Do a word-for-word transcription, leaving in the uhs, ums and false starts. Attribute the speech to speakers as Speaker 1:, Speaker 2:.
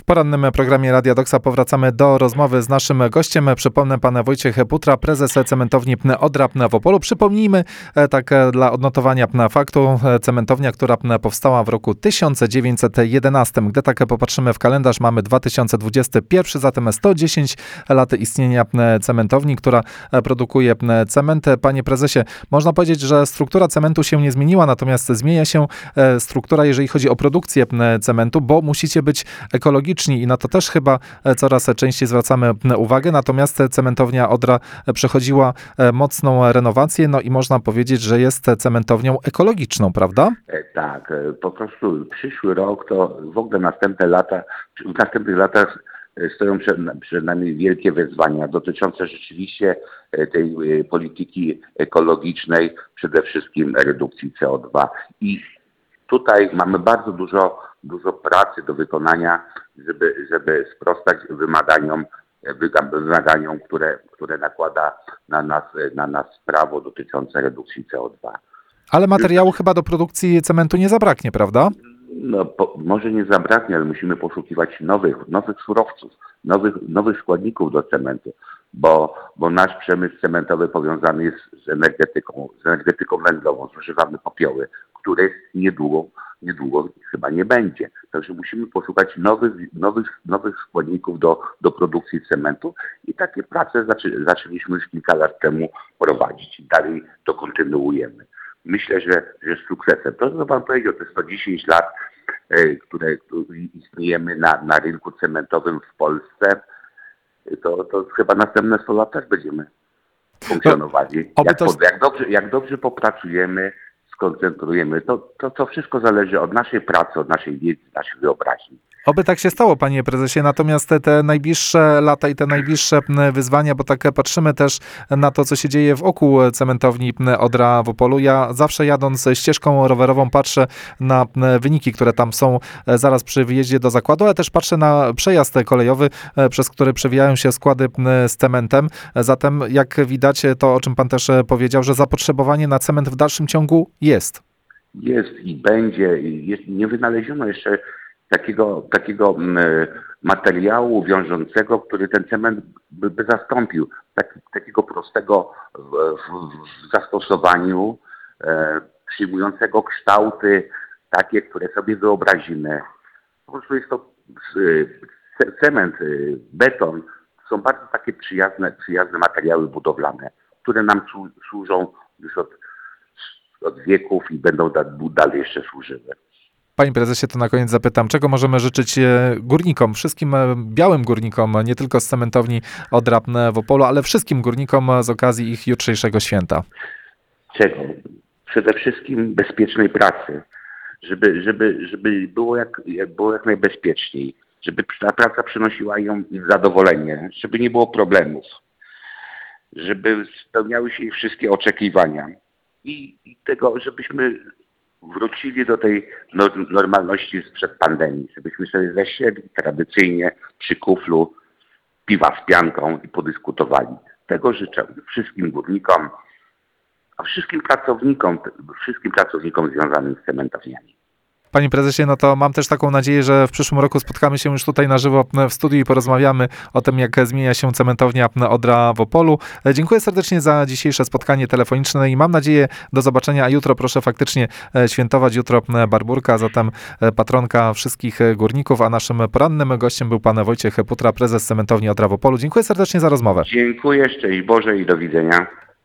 Speaker 1: porannym programie Radia Doksa powracamy do rozmowy z naszym gościem. Przypomnę, pan Wojciech Putra, prezes cementowni Odra w Opolu. Przypomnijmy, tak dla odnotowania faktu, cementownia, która powstała w roku tysiąc dziewięćset jedenastym. Gdy tak popatrzymy w kalendarz, mamy dwa tysiące dwudziesty pierwszy, zatem sto dziesięć lat istnienia cementowni, która produkuje cement. Panie prezesie, można powiedzieć, że struktura cementu się nie zmieniła, natomiast zmienia się struktura, jeżeli chodzi o produkcję cementu, bo musicie być ekologiczni i na to też chyba coraz częściej zwracamy uwagę. Natomiast cementownia Odra przechodziła mocną renowację, no i można powiedzieć, że jest cementownią ekologiczną, prawda?
Speaker 2: Tak, po prostu przyszły rok to w ogóle następne lata, w następnych latach stoją przed, przed nami wielkie wyzwania dotyczące rzeczywiście tej polityki ekologicznej, przede wszystkim redukcji C O dwa. I tutaj mamy bardzo dużo, dużo pracy do wykonania, żeby, żeby sprostać wymaganiom, wymaganiom które, które nakłada na nas, na nas prawo dotyczące redukcji C O dwa.
Speaker 1: Ale materiału chyba do produkcji cementu nie zabraknie, prawda?
Speaker 2: No, po, może nie zabraknie, ale musimy poszukiwać nowych, nowych surowców, nowych, nowych składników do cementu, bo, bo nasz przemysł cementowy powiązany jest z energetyką, z energetyką węglową, zużywamy popioły, których niedługo, niedługo chyba nie będzie. Także musimy poszukać nowych, nowych, nowych składników do, do produkcji cementu i takie prace zaczę, zaczęliśmy już kilka lat temu prowadzić. Dalej to kontynuujemy. Myślę, że, że z sukcesem. To, co pan powiedział, to sto dziesięć lat, e, które istniejemy na, na rynku cementowym w Polsce, to, to chyba następne sto lat też będziemy funkcjonowali. Jak, to... jak, dobrze, jak dobrze popracujemy, skoncentrujemy, to, to, to wszystko zależy od naszej pracy, od naszej wiedzy, naszej wyobraźni.
Speaker 1: Oby tak się stało, panie prezesie, natomiast te, te najbliższe lata i te najbliższe wyzwania, bo tak patrzymy też na to, co się dzieje wokół cementowni Odra w Opolu. Ja zawsze jadąc ścieżką rowerową patrzę na wyniki, które tam są zaraz przy wyjeździe do zakładu, ale też patrzę na przejazd kolejowy, przez który przewijają się składy z cementem. Zatem jak widać to, o czym pan też powiedział, że zapotrzebowanie na cement w dalszym ciągu jest.
Speaker 2: Jest i będzie. Jest, nie wynaleziono jeszcze takiego, takiego materiału wiążącego, który ten cement by, by zastąpił. Tak, takiego prostego w, w, w zastosowaniu, e, przyjmującego kształty takie, które sobie wyobrazimy. Po prostu jest to e, cement, e, beton. Są bardzo takie przyjazne, przyjazne materiały budowlane, które nam słu, służą już od, od wieków i będą da, dalej jeszcze służyły.
Speaker 1: Panie prezesie, to na koniec zapytam, czego możemy życzyć górnikom, wszystkim białym górnikom, nie tylko z cementowni Odra w Opolu, ale wszystkim górnikom z okazji ich jutrzejszego święta?
Speaker 2: Czego? Przede wszystkim bezpiecznej pracy, żeby, żeby, żeby było, jak, było jak najbezpieczniej, żeby ta praca przynosiła im zadowolenie, żeby nie było problemów, żeby spełniały się ich wszystkie oczekiwania i, i tego, żebyśmy wrócili do tej normalności sprzed pandemii, żebyśmy sobie zasiedli tradycyjnie przy kuflu piwa z pianką i podyskutowali. Tego życzę wszystkim górnikom, a wszystkim pracownikom, wszystkim pracownikom związanym z cementowniami.
Speaker 1: Panie prezesie, no to mam też taką nadzieję, że w przyszłym roku spotkamy się już tutaj na żywo w studiu i porozmawiamy o tym, jak zmienia się cementownia Odra w Opolu. Dziękuję serdecznie za dzisiejsze spotkanie telefoniczne i mam nadzieję do zobaczenia, a jutro proszę faktycznie świętować. Jutro Barburka, zatem patronka wszystkich górników, a naszym porannym gościem był pan Wojciech Putra, prezes cementowni Odra w Opolu. Dziękuję serdecznie za rozmowę.
Speaker 2: Dziękuję, szczęść Boże i do widzenia.